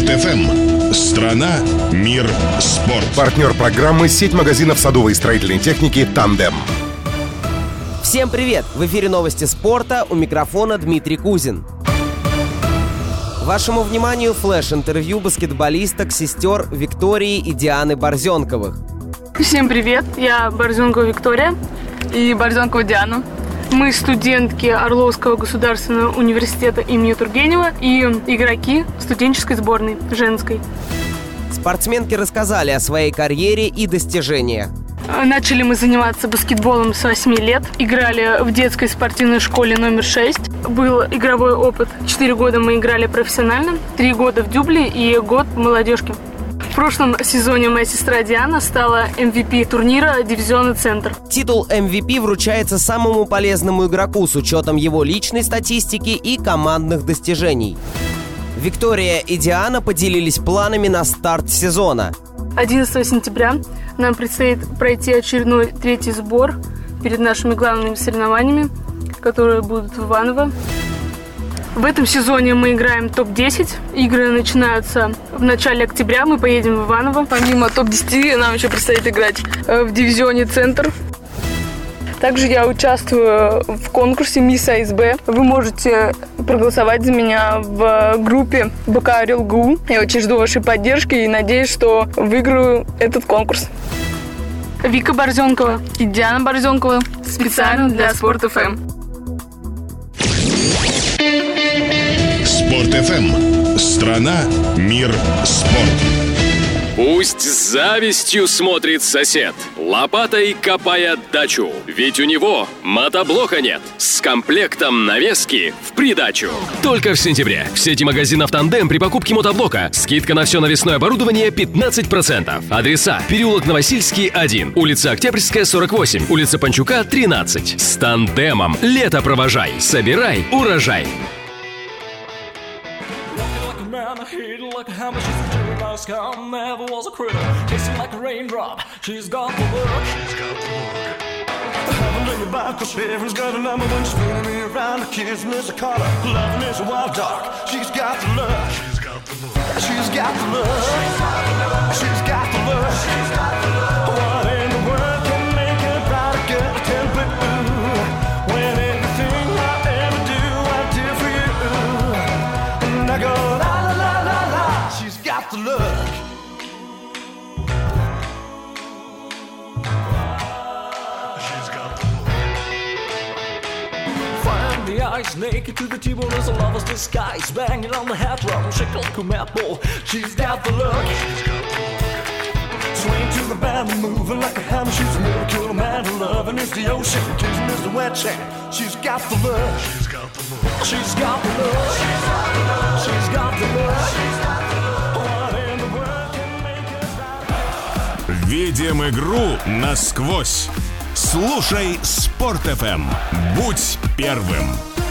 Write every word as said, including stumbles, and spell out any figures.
Спорт.эф эм. Страна, мир, спорт. Партнер программы — сеть магазинов садовой и строительной техники «Тандем». Всем привет! В эфире новости спорта, у микрофона Дмитрий Кузин. Вашему вниманию флеш-интервью баскетболисток сестер Виктории и Дианы Борзенковых. Всем привет! Я Борзенкова Виктория и Борзенкова Диана. Мы студентки Орловского государственного университета имени Тургенева и игроки студенческой сборной женской. Спортсменки рассказали о своей карьере и достижениях. Начали мы заниматься баскетболом с восьми лет. Играли в детской спортивной школе номер шесть. Был игровой опыт. Четыре года мы играли профессионально, три года в дюбле и год в молодежке. В прошлом сезоне моя сестра Диана стала эм ви пи турнира дивизиона «Центр». Титул эм ви пи вручается самому полезному игроку с учетом его личной статистики и командных достижений. Виктория и Диана поделились планами на старт сезона. одиннадцатого сентября нам предстоит пройти очередной третий сбор перед нашими главными соревнованиями, которые будут в Иваново. В этом сезоне мы играем топ десять. Игры начинаются в начале октября. Мы поедем в Иваново. Помимо топ десяти нам еще предстоит играть в дивизионе «Центр». Также я участвую в конкурсе «Мисс а эс бэ». Вы можете проголосовать за меня в группе БК РЛГУ. Я очень жду вашей поддержки и надеюсь, что выиграю этот конкурс. Вика Борзенкова и Диана Борзенкова специально для Спорт.эф эм. Спорт.эф эм. Страна, мир, спорт. Пусть с завистью смотрит сосед, лопатой копая дачу. Ведь у него мотоблока нет, с комплектом навески в придачу. Только в сентябре в сети магазинов «Тандем» при покупке мотоблока скидка на все навесное оборудование пятнадцать процентов. Адреса: переулок Новосильский, один, улица Октябрьская, сорок восемь, улица Панчука, тринадцать. С «Тандемом» лето провожай, собирай урожай. I hate her like a hammer, she's a cherry like scum, never was a critter, tasting like a raindrop, she's got the look, she's got the look. I haven't let me back, cause everyone's got a number when she's spinning me around, the kids miss a color, loving is a wild dog, she's got the look, she's got the look, she's got the look, she's got the look, she's got the look. What in the world can make a brighter girl turn blue, when everything I ever do, I do for you, and I go la la la la la, she's got the look. She's got the look. Find the eyes naked to the T-bone as a lover's disguise, banging on the head drum, shake like a mad bull. She's got the look. She's got the look. Swing to the band and moving like a hammer. She's a miracle, a man of love, and it's the ocean. Kissing is the wet sand. She's got the look. She's got the look. She's got the look. She's got the look. She's got the look. She's got the look. What in the world can make us right? Видим игру насквозь. Слушай Спорт.эф эм. Будь первым.